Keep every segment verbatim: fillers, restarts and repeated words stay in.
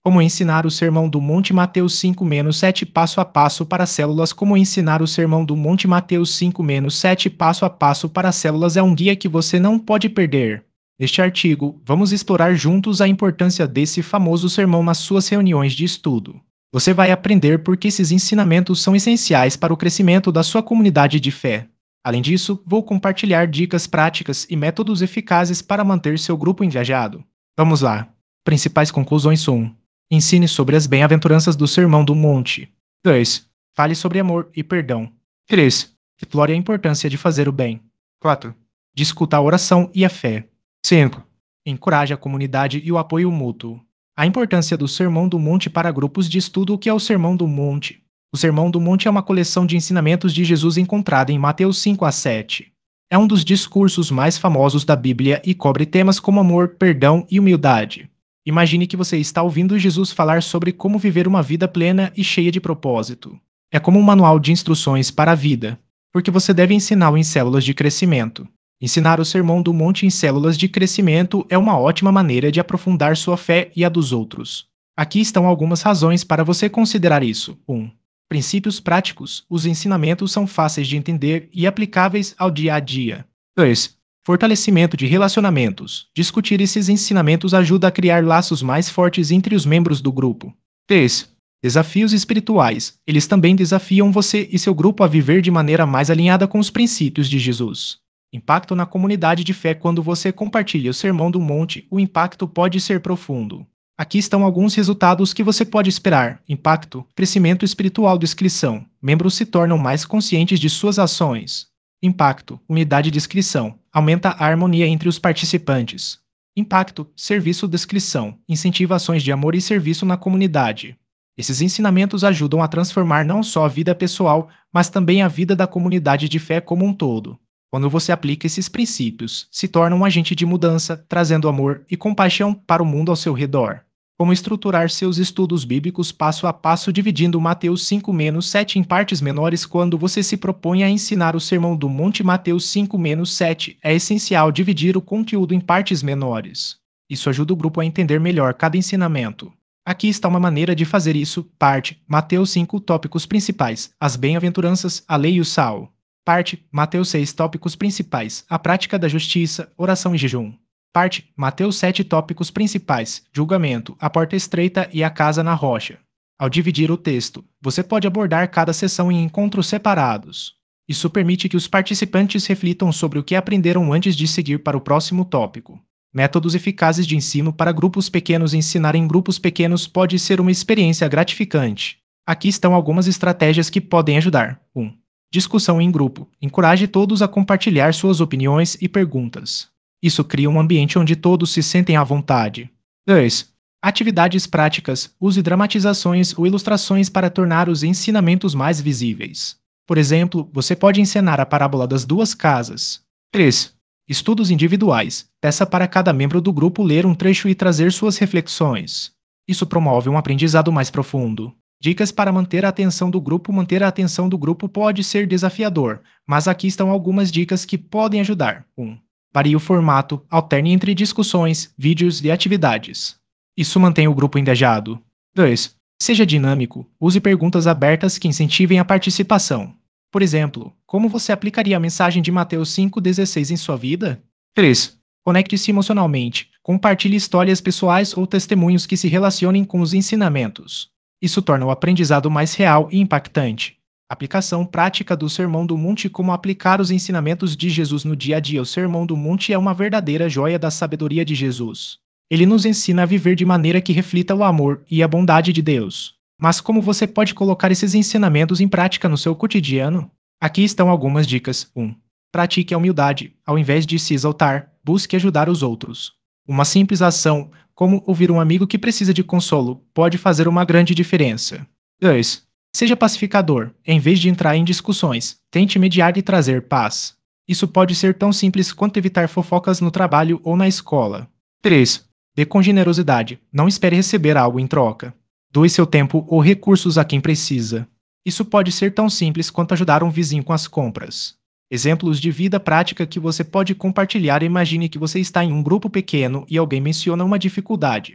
Como ensinar o Sermão do Monte Mateus cinco sete passo a passo para células. Como ensinar o Sermão do Monte Mateus cinco sete passo a passo para células é um guia que você não pode perder. Neste artigo, vamos explorar juntos a importância desse famoso sermão nas suas reuniões de estudo. Você vai aprender por que esses ensinamentos são essenciais para o crescimento da sua comunidade de fé. Além disso, vou compartilhar dicas práticas e métodos eficazes para manter seu grupo engajado. Vamos lá. Principais conclusões um. Ensine sobre as bem-aventuranças do Sermão do Monte. dois. Fale sobre amor e perdão. três. Explore a importância de fazer o bem. quatro. Discuta a oração e a fé. cinco. Encoraje a comunidade e o apoio mútuo. A importância do Sermão do Monte para grupos de estudo. O que é o Sermão do Monte? O Sermão do Monte é uma coleção de ensinamentos de Jesus encontrada em Mateus cinco a sete. É um dos discursos mais famosos da Bíblia e cobre temas como amor, perdão e humildade. Imagine que você está ouvindo Jesus falar sobre como viver uma vida plena e cheia de propósito. É como um manual de instruções para a vida, porque você deve ensiná-lo em células de crescimento. Ensinar o Sermão do Monte em células de crescimento é uma ótima maneira de aprofundar sua fé e a dos outros. Aqui estão algumas razões para você considerar isso. um. Princípios práticos. Os ensinamentos são fáceis de entender e aplicáveis ao dia a dia. dois. Fortalecimento de relacionamentos. Discutir esses ensinamentos ajuda a criar laços mais fortes entre os membros do grupo. três. Desafios espirituais. Eles também desafiam você e seu grupo a viver de maneira mais alinhada com os princípios de Jesus. Impacto na comunidade de fé. Quando você compartilha o Sermão do Monte, o impacto pode ser profundo. Aqui estão alguns resultados que você pode esperar. Impacto. Crescimento espiritual. Descrição. Membros se tornam mais conscientes de suas ações. Impacto. Unidade de descrição. Aumenta a harmonia entre os participantes. Impacto. Serviço. Descrição. Incentiva ações de amor e serviço na comunidade. Esses ensinamentos ajudam a transformar não só a vida pessoal, mas também a vida da comunidade de fé como um todo. Quando você aplica esses princípios, se torna um agente de mudança, trazendo amor e compaixão para o mundo ao seu redor. Como estruturar seus estudos bíblicos passo a passo dividindo Mateus cinco sete em partes menores. Quando você se propõe a ensinar o Sermão do Monte Mateus cinco sete, é essencial dividir o conteúdo em partes menores. Isso ajuda o grupo a entender melhor cada ensinamento. Aqui está uma maneira de fazer isso. Parte. Mateus cinco tópicos principais. As bem-aventuranças, a lei e o sal. Parte. Mateus seis tópicos principais. A prática da justiça, oração e jejum. Parte. Mateus sete tópicos principais. Julgamento, a porta estreita e a casa na rocha. Ao dividir o texto, você pode abordar cada sessão em encontros separados. Isso permite que os participantes reflitam sobre o que aprenderam antes de seguir para o próximo tópico. Métodos eficazes de ensino para grupos pequenos. Ensinar em grupos pequenos pode ser uma experiência gratificante. Aqui estão algumas estratégias que podem ajudar. um. Discussão em grupo. Encoraje todos a compartilhar suas opiniões e perguntas. Isso cria um ambiente onde todos se sentem à vontade. dois. Atividades práticas. Use dramatizações ou ilustrações para tornar os ensinamentos mais visíveis. Por exemplo, você pode ensinar a parábola das duas casas. três. Estudos individuais. Peça para cada membro do grupo ler um trecho e trazer suas reflexões. Isso promove um aprendizado mais profundo. Dicas para manter a atenção do grupo. Manter a atenção do grupo pode ser desafiador, mas aqui estão algumas dicas que podem ajudar. um. Varie o formato, alterne entre discussões, vídeos e atividades. Isso mantém o grupo engajado. dois. Seja dinâmico. Use perguntas abertas que incentivem a participação. Por exemplo, como você aplicaria a mensagem de Mateus cinco dezesseis em sua vida? três. Conecte-se emocionalmente. Compartilhe histórias pessoais ou testemunhos que se relacionem com os ensinamentos. Isso torna o aprendizado mais real e impactante. Aplicação prática do Sermão do Monte. Como aplicar os ensinamentos de Jesus no dia a dia. O Sermão do Monte é uma verdadeira joia da sabedoria de Jesus. Ele nos ensina a viver de maneira que reflita o amor e a bondade de Deus. Mas como você pode colocar esses ensinamentos em prática no seu cotidiano? Aqui estão algumas dicas. um. Pratique a humildade. Ao invés de se exaltar, busque ajudar os outros. Uma simples ação, como ouvir um amigo que precisa de consolo, pode fazer uma grande diferença. dois. Seja pacificador. Em vez de entrar em discussões, tente mediar e trazer paz. Isso pode ser tão simples quanto evitar fofocas no trabalho ou na escola. três. Dê com generosidade. Não espere receber algo em troca. Doe seu tempo ou recursos a quem precisa. Isso pode ser tão simples quanto ajudar um vizinho com as compras. Exemplos de vida prática que você pode compartilhar. Imagine que você está em um grupo pequeno e alguém menciona uma dificuldade.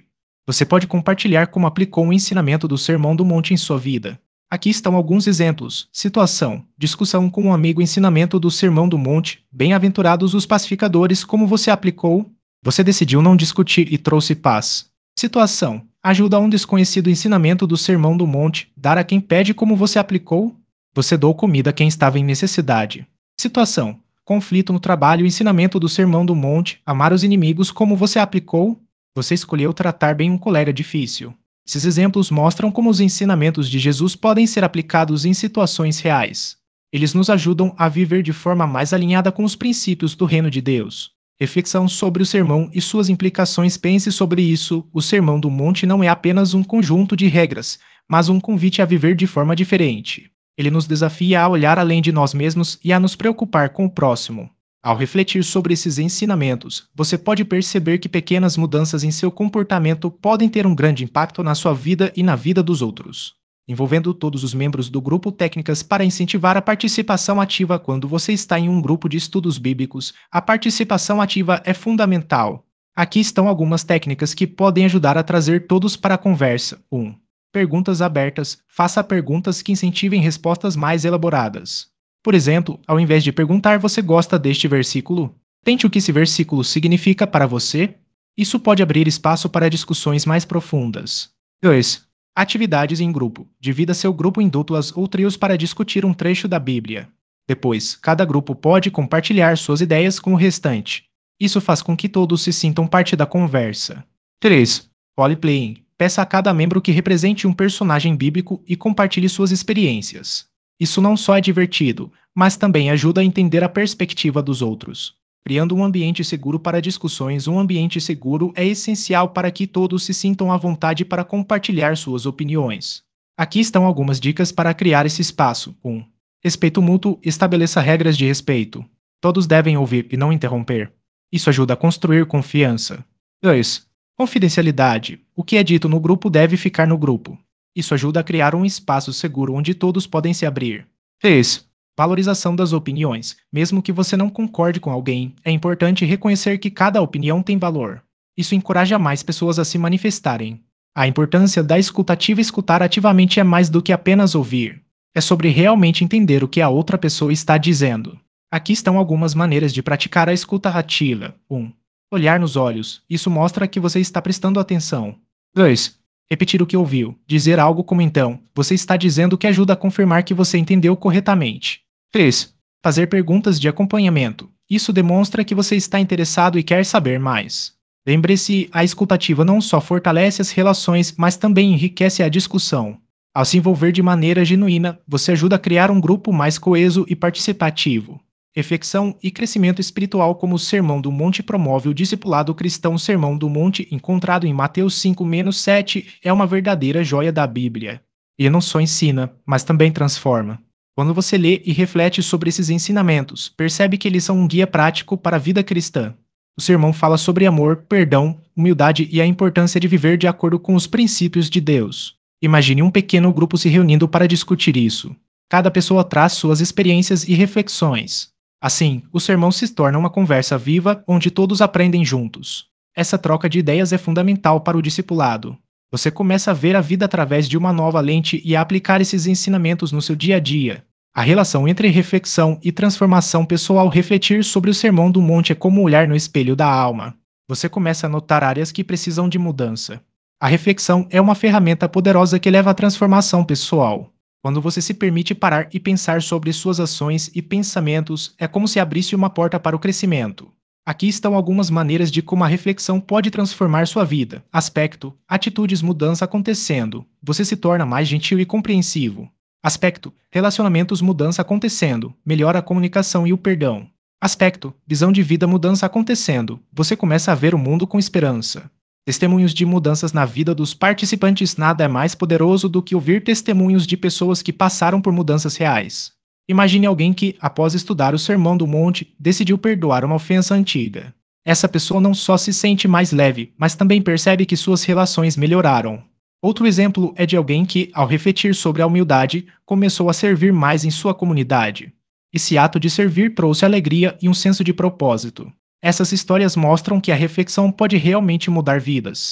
Você pode compartilhar como aplicou o ensinamento do Sermão do Monte em sua vida. Aqui estão alguns exemplos. Situação: discussão com um amigo, ensinamento do Sermão do Monte. Bem-aventurados os pacificadores, como você aplicou? Você decidiu não discutir e trouxe paz. Situação: ajuda a um desconhecido, ensinamento do Sermão do Monte. Dar a quem pede, como você aplicou? Você deu comida a quem estava em necessidade. Situação: conflito no trabalho, ensinamento do Sermão do Monte. Amar os inimigos, como você aplicou? Você escolheu tratar bem um colega difícil. Esses exemplos mostram como os ensinamentos de Jesus podem ser aplicados em situações reais. Eles nos ajudam a viver de forma mais alinhada com os princípios do Reino de Deus. Reflexão sobre o sermão e suas implicações. Pense sobre isso. O Sermão do Monte não é apenas um conjunto de regras, mas um convite a viver de forma diferente. Ele nos desafia a olhar além de nós mesmos e a nos preocupar com o próximo. Ao refletir sobre esses ensinamentos, você pode perceber que pequenas mudanças em seu comportamento podem ter um grande impacto na sua vida e na vida dos outros. Envolvendo todos os membros do grupo, técnicas para incentivar a participação ativa. Quando você está em um grupo de estudos bíblicos, a participação ativa é fundamental. Aqui estão algumas técnicas que podem ajudar a trazer todos para a conversa. um. Perguntas abertas. Faça perguntas que incentivem respostas mais elaboradas. Por exemplo, ao invés de perguntar "você gosta deste versículo?", tente o que esse versículo significa para você. Isso pode abrir espaço para discussões mais profundas. dois. Atividades em grupo. Divida seu grupo em duplas ou trios para discutir um trecho da Bíblia. Depois, cada grupo pode compartilhar suas ideias com o restante. Isso faz com que todos se sintam parte da conversa. três. Role-playing. Peça a cada membro que represente um personagem bíblico e compartilhe suas experiências. Isso não só é divertido, mas também ajuda a entender a perspectiva dos outros. Criando um ambiente seguro para discussões. Um ambiente seguro é essencial para que todos se sintam à vontade para compartilhar suas opiniões. Aqui estão algumas dicas para criar esse espaço. um. Respeito mútuo. Estabeleça regras de respeito. Todos devem ouvir e não interromper. Isso ajuda a construir confiança. dois. Confidencialidade. O que é dito no grupo deve ficar no grupo. Isso ajuda a criar um espaço seguro onde todos podem se abrir. três. Valorização das opiniões. Mesmo que você não concorde com alguém, é importante reconhecer que cada opinião tem valor. Isso encoraja mais pessoas a se manifestarem. A importância da escuta ativa. Escutar ativamente é mais do que apenas ouvir. É sobre realmente entender o que a outra pessoa está dizendo. Aqui estão algumas maneiras de praticar a escuta ativa. um. Olhar nos olhos. Isso mostra que você está prestando atenção. dois. Repetir o que ouviu. Dizer algo como "então, você está dizendo", que ajuda a confirmar que você entendeu corretamente. três. Fazer perguntas de acompanhamento. Isso demonstra que você está interessado e quer saber mais. Lembre-se, a escutativa não só fortalece as relações, mas também enriquece a discussão. Ao se envolver de maneira genuína, você ajuda a criar um grupo mais coeso e participativo. Reflexão e crescimento espiritual. Como o Sermão do Monte promove o discipulado cristão. O Sermão do Monte, encontrado em Mateus cinco sete, é uma verdadeira joia da Bíblia. Ele não só ensina, mas também transforma. Quando você lê e reflete sobre esses ensinamentos, percebe que eles são um guia prático para a vida cristã. O sermão fala sobre amor, perdão, humildade e a importância de viver de acordo com os princípios de Deus. Imagine um pequeno grupo se reunindo para discutir isso. Cada pessoa traz suas experiências e reflexões. Assim, o sermão se torna uma conversa viva onde todos aprendem juntos. Essa troca de ideias é fundamental para o discipulado. Você começa a ver a vida através de uma nova lente e a aplicar esses ensinamentos no seu dia a dia. A relação entre reflexão e transformação pessoal. Refletir sobre o Sermão do Monte é como olhar no espelho da alma. Você começa a notar áreas que precisam de mudança. A reflexão é uma ferramenta poderosa que leva à transformação pessoal. Quando você se permite parar e pensar sobre suas ações e pensamentos, é como se abrisse uma porta para o crescimento. Aqui estão algumas maneiras de como a reflexão pode transformar sua vida. Aspecto: atitudes, mudança acontecendo. Você se torna mais gentil e compreensivo. Aspecto: relacionamentos, mudança acontecendo. Melhora a comunicação e o perdão. Aspecto: visão de vida, mudança acontecendo. Você começa a ver o mundo com esperança. Testemunhos de mudanças na vida dos participantes. Nada é mais poderoso do que ouvir testemunhos de pessoas que passaram por mudanças reais. Imagine alguém que, após estudar o Sermão do Monte, decidiu perdoar uma ofensa antiga. Essa pessoa não só se sente mais leve, mas também percebe que suas relações melhoraram. Outro exemplo é de alguém que, ao refletir sobre a humildade, começou a servir mais em sua comunidade. Esse ato de servir trouxe alegria e um senso de propósito. Essas histórias mostram que a reflexão pode realmente mudar vidas.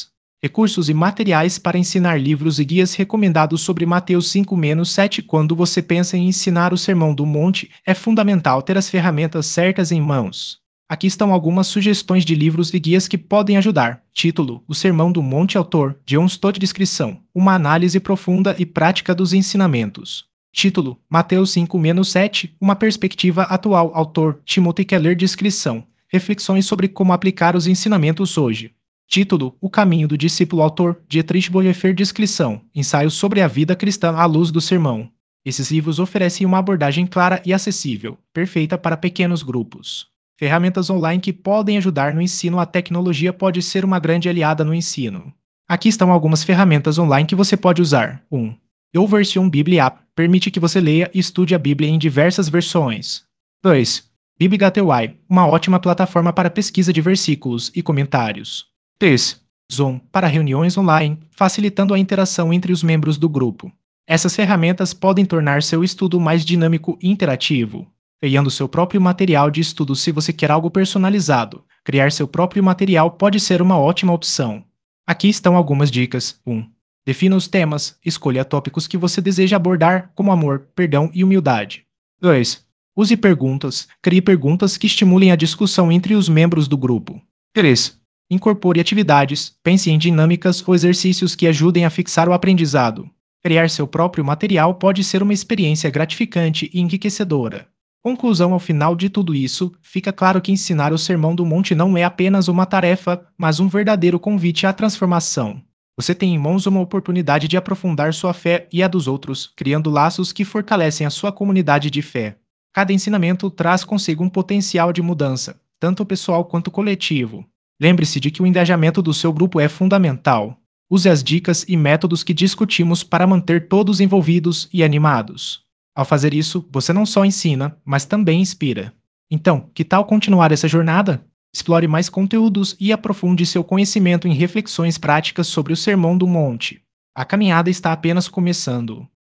Recursos e materiais para ensinar livros e guias recomendados sobre Mateus cinco sete. Quando você pensa em ensinar o Sermão do Monte, é fundamental ter as ferramentas certas em mãos. Aqui estão algumas sugestões de livros e guias que podem ajudar. Título: O Sermão do Monte. Autor: John Stott. Descrição: Uma análise profunda e prática dos ensinamentos. Título: Mateus cinco sete. Uma perspectiva atual. Autor: Timothy Keller. Descrição: Reflexões sobre como aplicar os ensinamentos hoje. Título: O Caminho do Discípulo. Autor: Dietrich Bonhoeffer. Descrição: Ensaios sobre a vida cristã à luz do sermão. Esses livros oferecem uma abordagem clara e acessível, perfeita para pequenos grupos. Ferramentas online que podem ajudar no ensino. A tecnologia pode ser uma grande aliada no ensino. Aqui estão algumas ferramentas online que você pode usar. um. YouVersion Bible App permite que você leia e estude a Bíblia em diversas versões. dois. BibGateway, uma ótima plataforma para pesquisa de versículos e comentários. três. Zoom, para reuniões online, facilitando a interação entre os membros do grupo. Essas ferramentas podem tornar seu estudo mais dinâmico e interativo. Criando seu próprio material de estudo. Se você quer algo personalizado, criar seu próprio material pode ser uma ótima opção. Aqui estão algumas dicas. um. Defina os temas, escolha tópicos que você deseja abordar, como amor, perdão e humildade. dois. Use perguntas, crie perguntas que estimulem a discussão entre os membros do grupo. três. Incorpore atividades, pense em dinâmicas ou exercícios que ajudem a fixar o aprendizado. Criar seu próprio material pode ser uma experiência gratificante e enriquecedora. Conclusão: ao final de tudo isso, fica claro que ensinar o Sermão do Monte não é apenas uma tarefa, mas um verdadeiro convite à transformação. Você tem em mãos uma oportunidade de aprofundar sua fé e a dos outros, criando laços que fortalecem a sua comunidade de fé. Cada ensinamento traz consigo um potencial de mudança, tanto pessoal quanto coletivo. Lembre-se de que o engajamento do seu grupo é fundamental. Use as dicas e métodos que discutimos para manter todos envolvidos e animados. Ao fazer isso, você não só ensina, mas também inspira. Então, que tal continuar essa jornada? Explore mais conteúdos e aprofunde seu conhecimento em reflexões práticas sobre o Sermão do Monte. A caminhada está apenas começando.